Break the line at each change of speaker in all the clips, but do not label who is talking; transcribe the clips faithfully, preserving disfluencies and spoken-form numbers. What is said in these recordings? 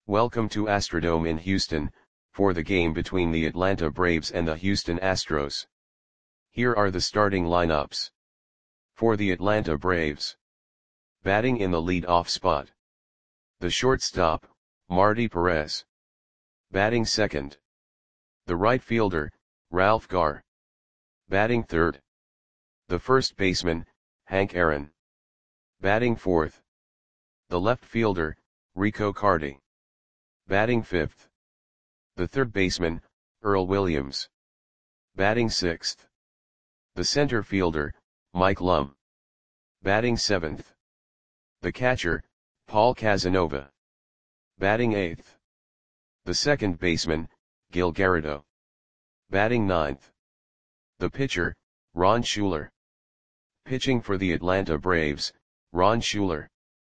Welcome to Astrodome in Houston, for the game between the Atlanta Braves and the Houston Astros. Here are the starting lineups. For the Atlanta Braves. Batting in the lead-off spot. The shortstop, Marty Perez. Batting second. The right fielder, Ralph Garr. Batting third. The first baseman, Hank Aaron. Batting fourth. The left fielder, Rico Carty. Batting fifth. The third baseman, Earl Williams. Batting sixth. The center fielder, Mike Lum. Batting seventh. The catcher, Paul Casanova. Batting eighth. The second baseman, Gil Garrido. Batting ninth. The pitcher, Ron Schuler. Pitching for the Atlanta Braves, Ron Schuler.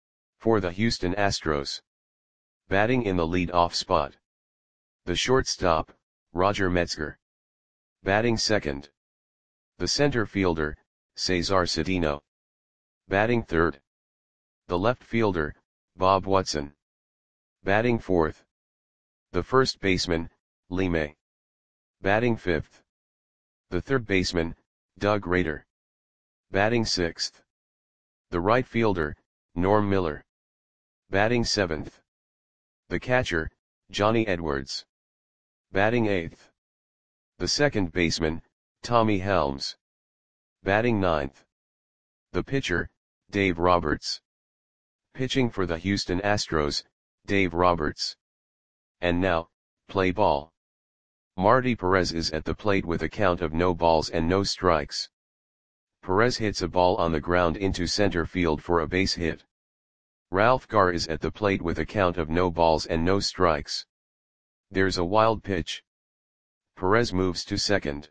For the Houston Astros. Batting in the lead-off spot. The shortstop, Roger Metzger. Batting second. The center fielder, Cesar Cedeno. Batting third. The left fielder, Bob Watson. Batting fourth. The first baseman, Lee May. Batting fifth. The third baseman, Doug Rader. Batting sixth. The right fielder, Norm Miller. Batting seventh. The catcher, Johnny Edwards. Batting eighth. The second baseman, Tommy Helms. Batting ninth. The pitcher, Dave Roberts. Pitching for the Houston Astros, Dave Roberts. And now, play ball. Marty Perez is at the plate with a count of no balls and no strikes. Perez hits a ball on the ground into center field for a base hit. Ralph Garr is at the plate with a count of no balls and no strikes. There's a wild pitch. Perez moves to second.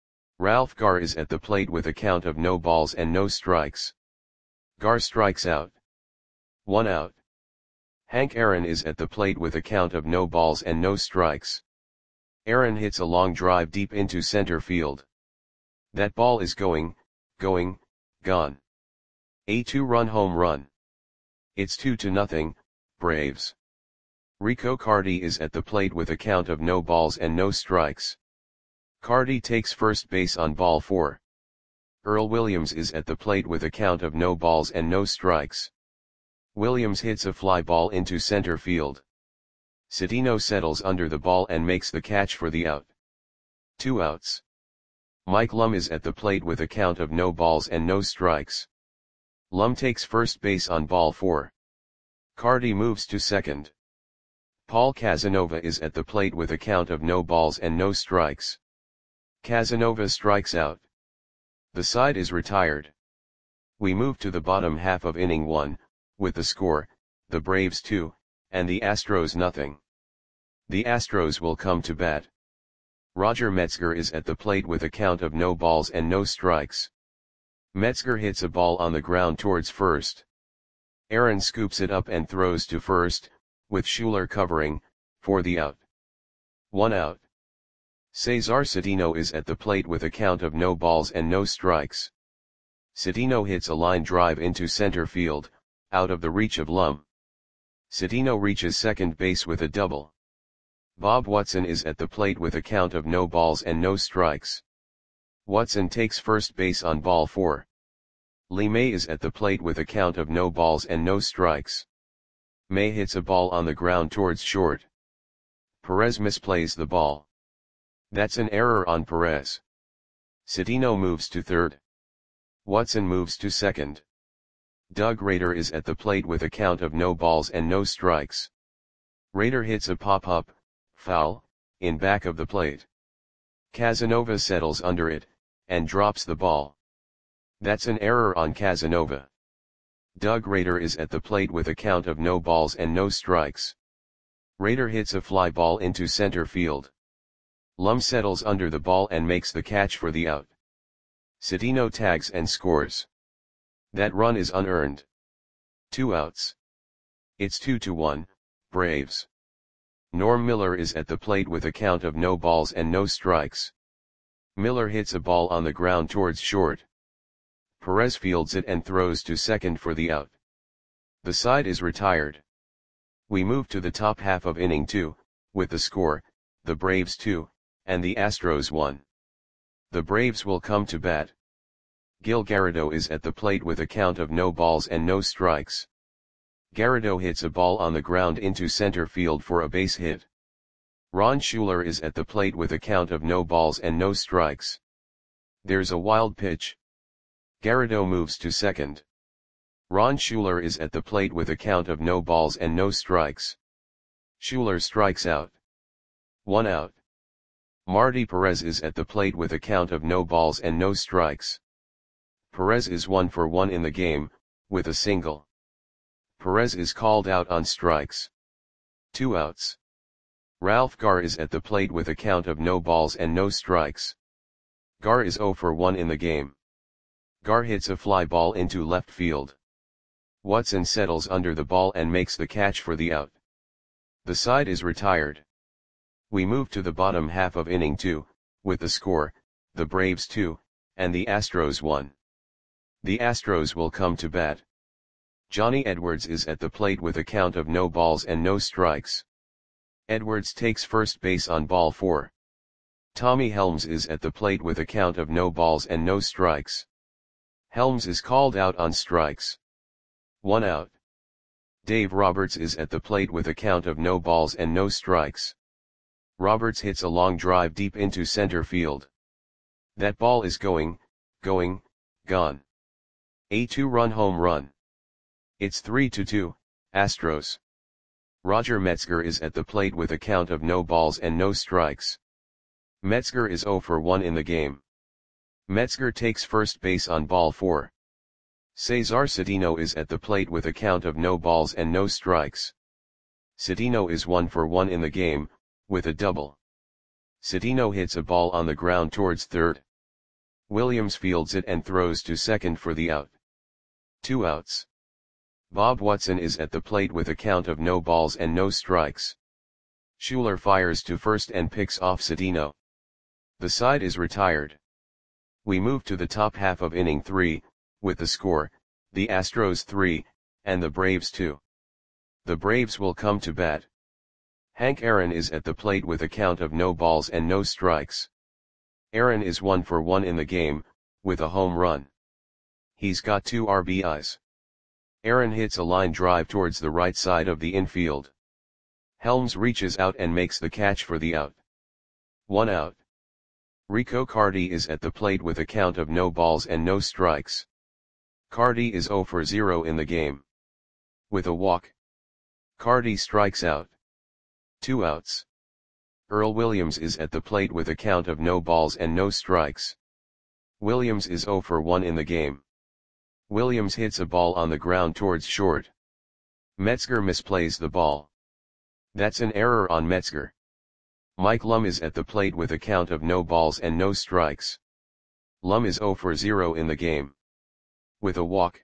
Ralph Garr is at the plate with a count of no balls and no strikes. Garr strikes out. One out. Hank Aaron is at the plate with a count of no balls and no strikes. Aaron hits a long drive deep into center field. That ball is going, going, gone. A two-run home run. It's two to nothing, Braves. Rico Carty is at the plate with a count of no balls and no strikes. Carty takes first base on ball four. Earl Williams is at the plate with a count of no balls and no strikes. Williams hits a fly ball into center field. Cedeno settles under the ball and makes the catch for the out. Two outs. Mike Lum is at the plate with a count of no balls and no strikes. Lum takes first base on ball four. Carty moves to second. Paul Casanova is at the plate with a count of no balls and no strikes. Casanova strikes out. The side is retired. We move to the bottom half of inning one, with the score, the Braves two, and the Astros nothing. The Astros will come to bat. Roger Metzger is at the plate with a count of no balls and no strikes. Metzger hits a ball on the ground towards first. Aaron scoops it up and throws to first, with Schuler covering, for the out. One out. Cesar Cedeno is at the plate with a count of no balls and no strikes. Cedeno hits a line drive into center field, out of the reach of Lum. Cedeno reaches second base with a double. Bob Watson is at the plate with a count of no balls and no strikes. Watson takes first base on ball four. Lee May is at the plate with a count of no balls and no strikes. May hits a ball on the ground towards short. Perez misplays the ball. That's an error on Perez. Cedeno moves to third. Watson moves to second. Doug Rader is at the plate with a count of no balls and no strikes. Rader hits a pop-up, foul, in back of the plate. Casanova settles under it, and drops the ball. That's an error on Casanova. Doug Rader is at the plate with a count of no balls and no strikes. Rader hits a fly ball into center field. Lum settles under the ball and makes the catch for the out. Cedeno tags and scores. That run is unearned. Two outs. It's two to one, Braves. Norm Miller is at the plate with a count of no balls and no strikes. Miller hits a ball on the ground towards short. Perez fields it and throws to second for the out. The side is retired. We move to the top half of inning two, with the score, the Braves two, and the Astros one. The Braves will come to bat. Gil Garrido is at the plate with a count of no balls and no strikes. Garrido hits a ball on the ground into center field for a base hit. Ron Schuler is at the plate with a count of no balls and no strikes. There's a wild pitch. Garrido moves to second. Ron Schuler is at the plate with a count of no balls and no strikes. Schuler strikes out. One out. Marty Perez is at the plate with a count of no balls and no strikes. Perez is one for one in the game, with a single. Perez is called out on strikes. Two outs. Ralph Garr is at the plate with a count of no balls and no strikes. Garr is zero for one in the game. Garr hits a fly ball into left field. Watson settles under the ball and makes the catch for the out. The side is retired. We move to the bottom half of inning two, with the score, the Braves two, and the Astros one. The Astros will come to bat. Johnny Edwards is at the plate with a count of no balls and no strikes. Edwards takes first base on ball four. Tommy Helms is at the plate with a count of no balls and no strikes. Helms is called out on strikes. One out. Dave Roberts is at the plate with a count of no balls and no strikes. Roberts hits a long drive deep into center field. That ball is going, going, gone. A two-run home run. It's three to two, Astros. Roger Metzger is at the plate with a count of no balls and no strikes. Metzger is zero for one in the game. Metzger takes first base on ball four. Cesar Cedeno is at the plate with a count of no balls and no strikes. Cedeno is one for one in the game, with a double. Cedeno hits a ball on the ground towards third. Williams fields it and throws to second for the out. Two outs. Bob Watson is at the plate with a count of no balls and no strikes. Schuler fires to first and picks off Cedeno. The side is retired. We move to the top half of inning three, with the score, the Astros three, and the Braves two. The Braves will come to bat. Hank Aaron is at the plate with a count of no balls and no strikes. Aaron is one for one in the game, with a home run. He's got two R B Is. Aaron hits a line drive towards the right side of the infield. Helms reaches out and makes the catch for the out. One out. Rico Carty is at the plate with a count of no balls and no strikes. Carty is zero for zero in the game. With a walk. Carty strikes out. Two outs. Earl Williams is at the plate with a count of no balls and no strikes. Williams is zero for one in the game. Williams hits a ball on the ground towards short. Metzger misplays the ball. That's an error on Metzger. Mike Lum is at the plate with a count of no balls and no strikes. Lum is zero for zero in the game. With a walk.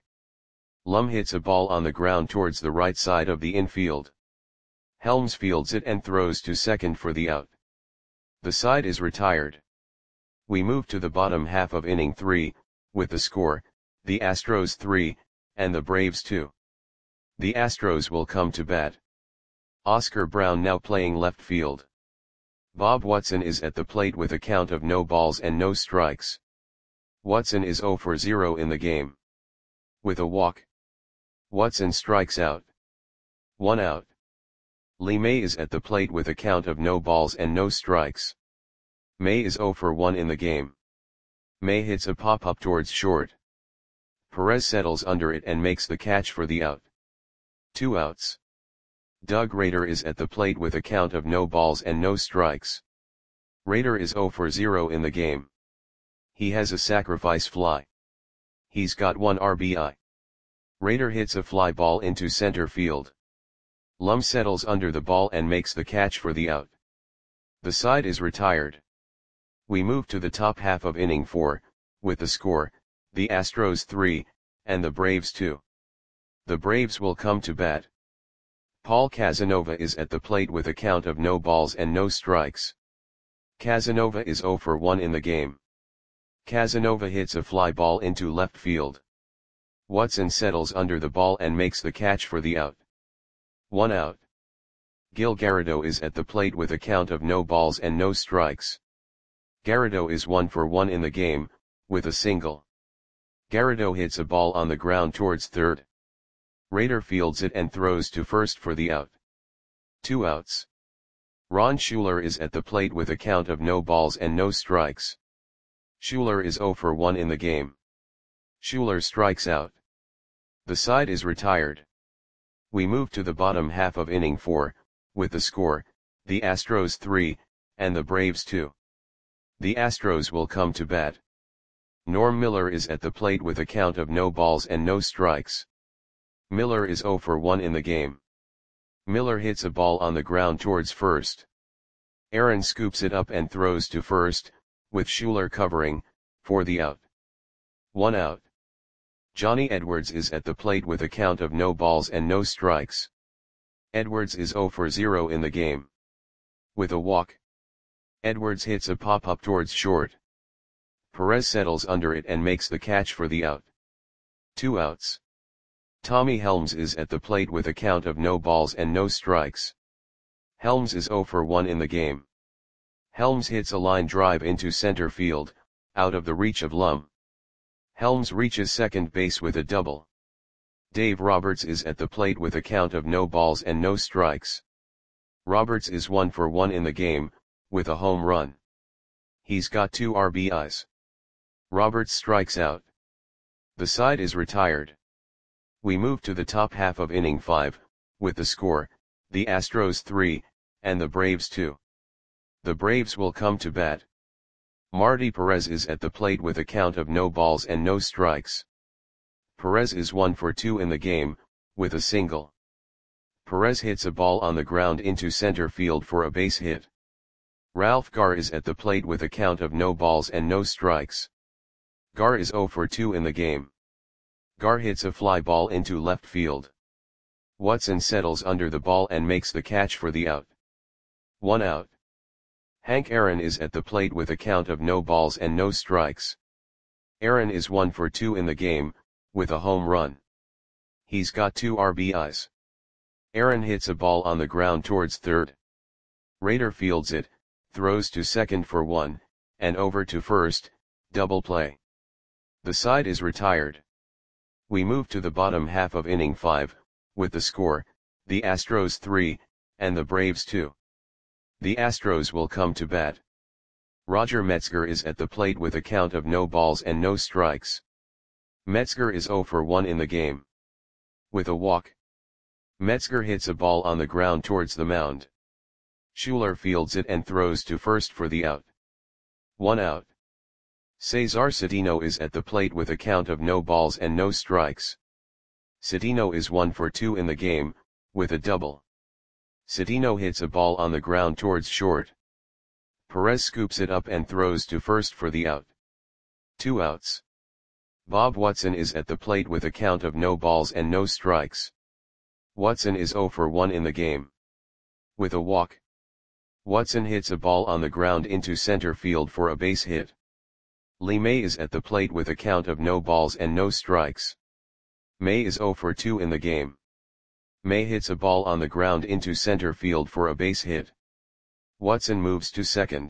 Lum hits a ball on the ground towards the right side of the infield. Helms fields it and throws to second for the out. The side is retired. We move to the bottom half of inning three, with the score, the Astros three, and the Braves two. The Astros will come to bat. Oscar Brown now playing left field. Bob Watson is at the plate with a count of no balls and no strikes. Watson is zero for zero in the game. With a walk. Watson strikes out. One out. Lee May is at the plate with a count of no balls and no strikes. May is zero for one in the game. May hits a pop-up towards short. Perez settles under it and makes the catch for the out. Two outs. Doug Rader is at the plate with a count of no balls and no strikes. Rader is zero for zero in the game. He has a sacrifice fly. He's got one R B I. Rader hits a fly ball into center field. Lum settles under the ball and makes the catch for the out. The side is retired. We move to the top half of inning four, with the score, the Astros three, and the Braves two. The Braves will come to bat. Paul Casanova is at the plate with a count of no balls and no strikes. Casanova is zero for one in the game. Casanova hits a fly ball into left field. Watson settles under the ball and makes the catch for the out. One out. Gil Garrido is at the plate with a count of no balls and no strikes. Garrido is one for one in the game, with a single. Garrido hits a ball on the ground towards third. Raider fields it and throws to first for the out. Two outs. Ron Schuler is at the plate with a count of no balls and no strikes. Schuler is zero for one in the game. Schuler strikes out. The side is retired. We move to the bottom half of inning four, with the score, the Astros three, and the Braves two. The Astros will come to bat. Norm Miller is at the plate with a count of no balls and no strikes. Miller is zero for one in the game. Miller hits a ball on the ground towards first. Aaron scoops it up and throws to first, with Schuler covering, for the out. One out. Johnny Edwards is at the plate with a count of no balls and no strikes. Edwards is zero for zero in the game. With a walk. Edwards hits a pop-up towards short. Perez settles under it and makes the catch for the out. Two outs. Tommy Helms is at the plate with a count of no balls and no strikes. Helms is zero for one in the game. Helms hits a line drive into center field, out of the reach of Lum. Helms reaches second base with a double. Dave Roberts is at the plate with a count of no balls and no strikes. Roberts is one for one in the game, with a home run. He's got two R B Is. Roberts strikes out. The side is retired. We move to the top half of inning five, with the score, the Astros three, and the Braves two. The Braves will come to bat. Marty Perez is at the plate with a count of no balls and no strikes. Perez is one for two in the game, with a single. Perez hits a ball on the ground into center field for a base hit. Ralph Garr is at the plate with a count of no balls and no strikes. Garr is zero for two in the game. Garr hits a fly ball into left field. Watson settles under the ball and makes the catch for the out. One out. Hank Aaron is at the plate with a count of no balls and no strikes. Aaron is one for two in the game, with a home run. He's got two R B Is. Aaron hits a ball on the ground towards third. Raider fields it, throws to second for one, and over to first, double play. The side is retired. We move to the bottom half of inning five, with the score, the Astros three, and the Braves two. The Astros will come to bat. Roger Metzger is at the plate with a count of no balls and no strikes. Metzger is zero for one in the game. With a walk. Metzger hits a ball on the ground towards the mound. Schuler fields it and throws to first for the out. One out. Cesar Cedeno is at the plate with a count of no balls and no strikes. Cedeno is one for two in the game, with a double. Cedeno hits a ball on the ground towards short. Perez scoops it up and throws to first for the out. Two outs. Bob Watson is at the plate with a count of no balls and no strikes. Watson is zero for one in the game. With a walk. Watson hits a ball on the ground into center field for a base hit. Lee May is at the plate with a count of no balls and no strikes. May is zero for two in the game. May hits a ball on the ground into center field for a base hit. Watson moves to second.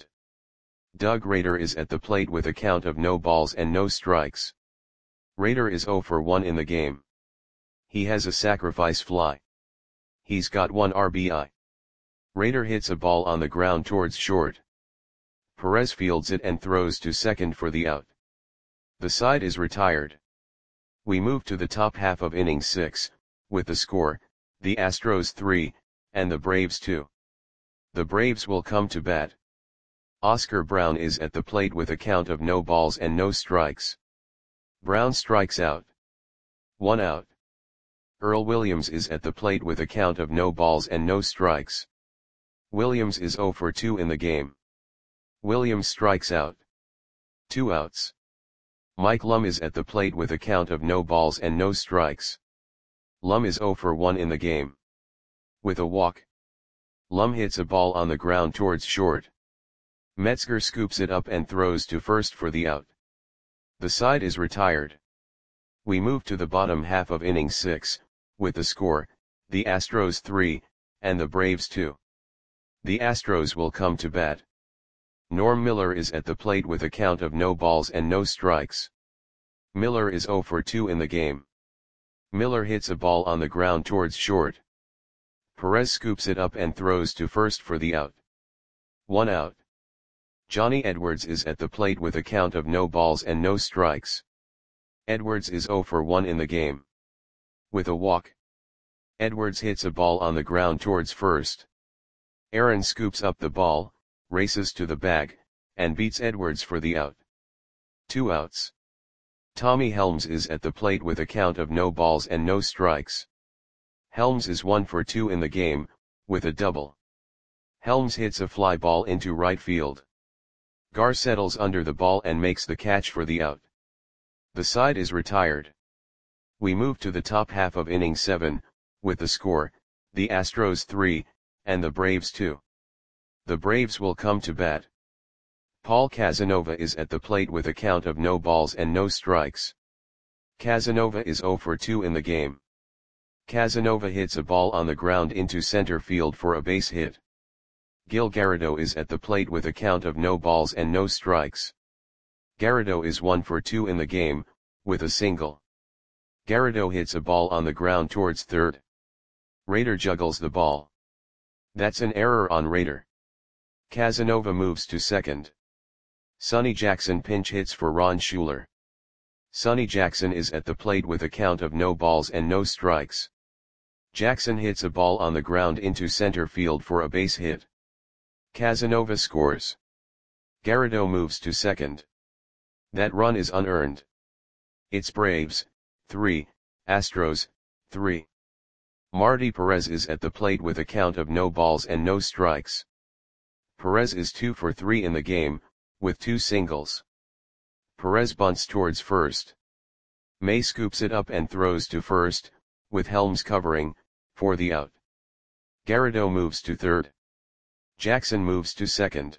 Doug Rader is at the plate with a count of no balls and no strikes. Rader is zero for one in the game. He has a sacrifice fly. He's got one R B I. Rader hits a ball on the ground towards short. Perez fields it and throws to second for the out. The side is retired. We move to the top half of inning six, with the score, the Astros three, and the Braves two. The Braves will come to bat. Oscar Brown is at the plate with a count of no balls and no strikes. Brown strikes out. One out. Earl Williams is at the plate with a count of no balls and no strikes. Williams is zero for two in the game. Williams strikes out. Two outs. Mike Lum is at the plate with a count of no balls and no strikes. Lum is zero for one in the game. With a walk. Lum hits a ball on the ground towards short. Metzger scoops it up and throws to first for the out. The side is retired. We move to the bottom half of inning six, with the score, the Astros three, and the Braves two. The Astros will come to bat. Norm Miller is at the plate with a count of no balls and no strikes. Miller is zero for two in the game. Miller hits a ball on the ground towards short. Perez scoops it up and throws to first for the out. One out. Johnny Edwards is at the plate with a count of no balls and no strikes. Edwards is zero for one in the game. With a walk. Edwards hits a ball on the ground towards first. Aaron scoops up the ball, races to the bag, and beats Edwards for the out. Two outs. Tommy Helms is at the plate with a count of no balls and no strikes. Helms is one for two in the game, with a double. Helms hits a fly ball into right field. Gar settles under the ball and makes the catch for the out. The side is retired. We move to the top half of inning seven, with the score, the Astros three, and the Braves two. The Braves will come to bat. Paul Casanova is at the plate with a count of no balls and no strikes. Casanova is zero for two in the game. Casanova hits a ball on the ground into center field for a base hit. Gil Garrido is at the plate with a count of no balls and no strikes. Garrido is one for two in the game, with a single. Garrido hits a ball on the ground towards third. Rader juggles the ball. That's an error on Rader. Casanova moves to second. Sonny Jackson pinch hits for Ron Schuler. Sonny Jackson is at the plate with a count of no balls and no strikes. Jackson hits a ball on the ground into center field for a base hit. Casanova scores. Garrido moves to second. That run is unearned. It's Braves, three, Astros, three. Marty Perez is at the plate with a count of no balls and no strikes. Perez is two for three in the game, with two singles. Perez bunts towards first. May scoops it up and throws to first, with Helms covering, for the out. Garrido moves to third. Jackson moves to second.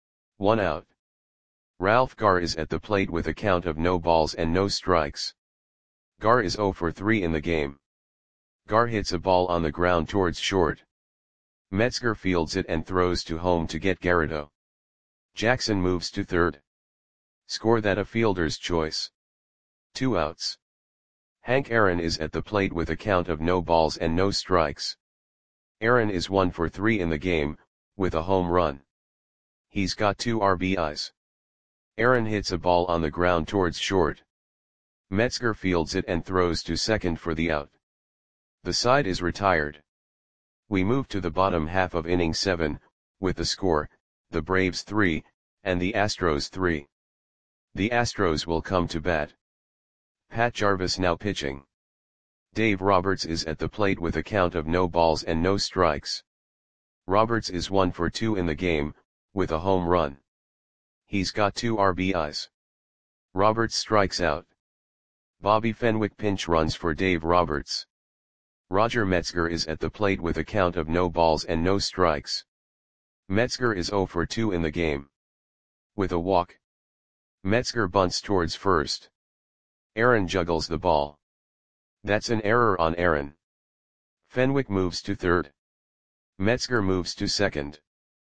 One out. Ralph Gar is at the plate with a count of no balls and no strikes. Gar is zero for three in the game. Gar hits a ball on the ground towards short. Metzger fields it and throws to home to get Garrido. Jackson moves to third. Score that a fielder's choice. Two outs. Hank Aaron is at the plate with a count of no balls and no strikes. Aaron is one for three in the game, with a home run. He's got two R B Is. Aaron hits a ball on the ground towards short. Metzger fields it and throws to second for the out. The side is retired. We move to the bottom half of inning seven, with the score, the Braves three, and the Astros three. The Astros will come to bat. Pat Jarvis now pitching. Dave Roberts is at the plate with a count of no balls and no strikes. Roberts is one for two in the game, with a home run. He's got two R B Is. Roberts strikes out. Bobby Fenwick pinch runs for Dave Roberts. Roger Metzger is at the plate with a count of no balls and no strikes. Metzger is zero for two in the game. With a walk. Metzger bunts towards first. Aaron juggles the ball. That's an error on Aaron. Fenwick moves to third. Metzger moves to second.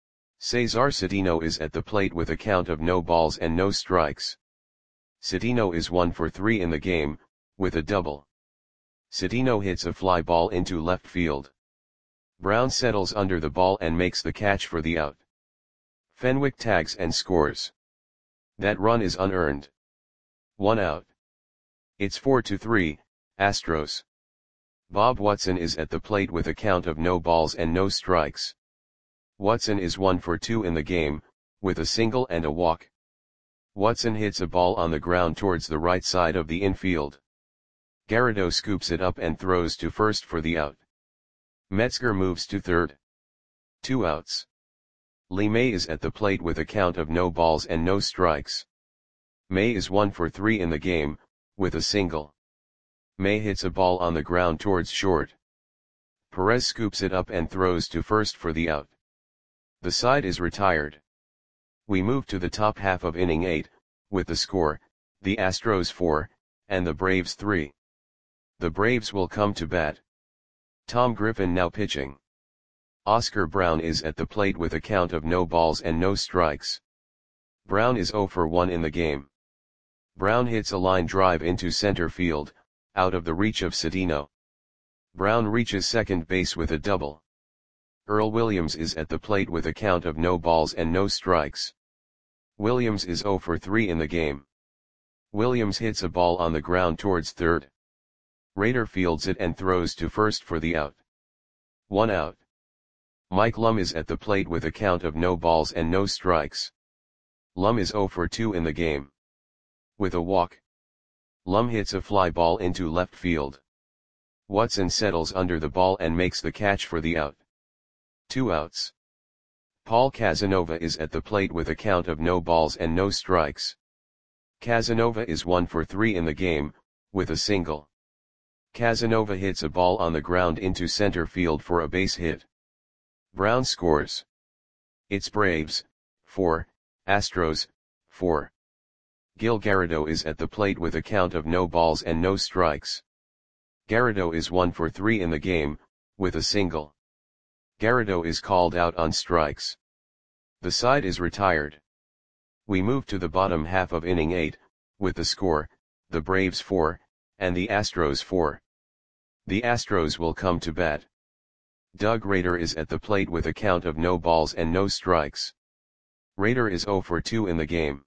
Cesar Cedeno is at the plate with a count of no balls and no strikes. Cedeno is one for three in the game, with a double. Cedeno hits a fly ball into left field. Brown settles under the ball and makes the catch for the out. Fenwick tags and scores. That run is unearned. One out. It's four to three, Astros. Bob Watson is at the plate with a count of no balls and no strikes. Watson is one for two in the game, with a single and a walk. Watson hits a ball on the ground towards the right side of the infield. Garrido scoops it up and throws to first for the out. Metzger moves to third. Two outs. Lee May is at the plate with a count of no balls and no strikes. May is one for three in the game, with a single. May hits a ball on the ground towards short. Perez scoops it up and throws to first for the out. The side is retired. We move to the top half of inning eight, with the score, the Astros four, and the Braves three. The Braves will come to bat. Tom Griffin now pitching. Oscar Brown is at the plate with a count of no balls and no strikes. Brown is zero for one in the game. Brown hits a line drive into center field, out of the reach of Cedeno. Brown reaches second base with a double. Earl Williams is at the plate with a count of no balls and no strikes. Williams is zero for three in the game. Williams hits a ball on the ground towards third. Rader fields it and throws to first for the out. One out. Mike Lum is at the plate with a count of no balls and no strikes. Lum is zero for two in the game. With a walk, Lum hits a fly ball into left field. Watson settles under the ball and makes the catch for the out. Two outs. Paul Casanova is at the plate with a count of no balls and no strikes. Casanova is one for three in the game, with a single. Casanova hits a ball on the ground into center field for a base hit. Brown scores. It's Braves, four, Astros, four. Gil Garrido is at the plate with a count of no balls and no strikes. Garrido is one for three in the game, with a single. Garrido is called out on strikes. The side is retired. We move to the bottom half of inning eight, with the score, the Braves four, and the Astros four. The Astros will come to bat. Doug Rader is at the plate with a count of no balls and no strikes. Rader is zero for two in the game.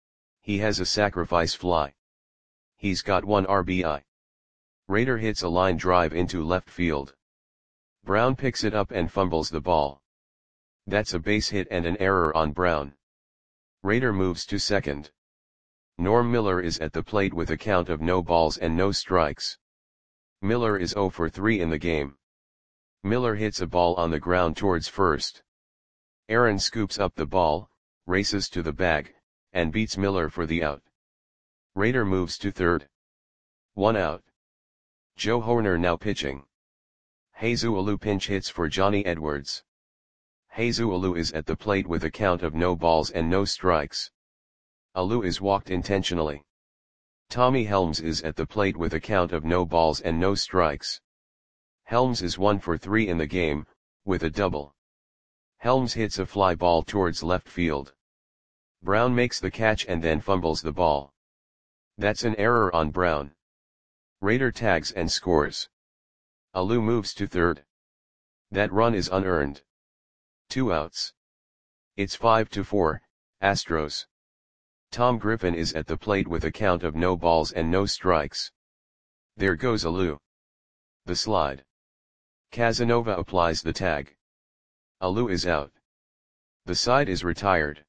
He has a sacrifice fly. He's got one R B I. Rader hits a line drive into left field. Brown picks it up and fumbles the ball. That's a base hit and an error on Brown. Rader moves to second. Norm Miller is at the plate with a count of no balls and no strikes. Miller is zero for three in the game. Miller hits a ball on the ground towards first. Aaron scoops up the ball, races to the bag, and beats Miller for the out. Rader moves to third. One out. Joe Hoerner now pitching. Jesus Alou pinch hits for Johnny Edwards. Jesus Alou is at the plate with a count of no balls and no strikes. Alou is walked intentionally. Tommy Helms is at the plate with a count of no balls and no strikes. Helms is one for three in the game, with a double. Helms hits a fly ball towards left field. Brown makes the catch and then fumbles the ball. That's an error on Brown. Rader tags and scores. Alou moves to third. That run is unearned. Two outs. It's five to four, Astros. Tom Griffin is at the plate with a count of no balls and no strikes. There goes Alou. The slide. Casanova applies the tag. Alou is out. The side is retired.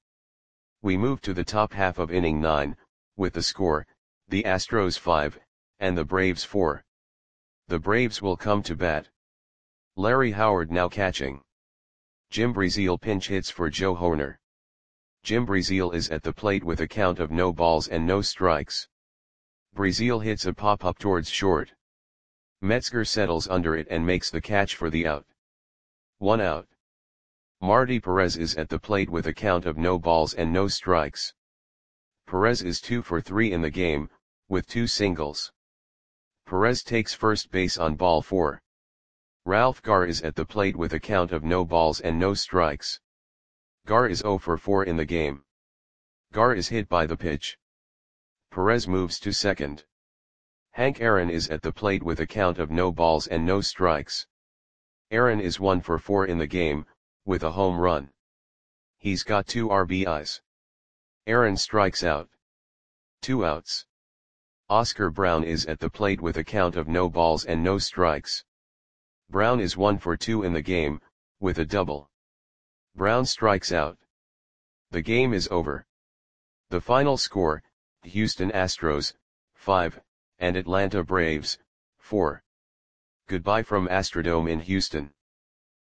We move to the top half of inning nine, with the score, the Astros five, and the Braves four. The Braves will come to bat. Larry Howard now catching. Jim Breazeal pinch hits for Joe Hoerner. Jim Breazeal is at the plate with a count of no balls and no strikes. Breazeal hits a pop-up towards short. Metzger settles under it and makes the catch for the out. One out. Marty Perez is at the plate with a count of no balls and no strikes. Perez is two for three in the game, with two singles. Perez takes first base on ball four. Ralph Garr is at the plate with a count of no balls and no strikes. Garr is zero for four in the game. Garr is hit by the pitch. Perez moves to second. Hank Aaron is at the plate with a count of no balls and no strikes. Aaron is one for four in the game, with a home run. He's got two R B Is. Aaron strikes out. Two outs. Oscar Brown is at the plate with a count of no balls and no strikes. Brown is one for two in the game, with a double. Brown strikes out. The game is over. The final score, Houston Astros, five, and Atlanta Braves, four. Goodbye from Astrodome in Houston.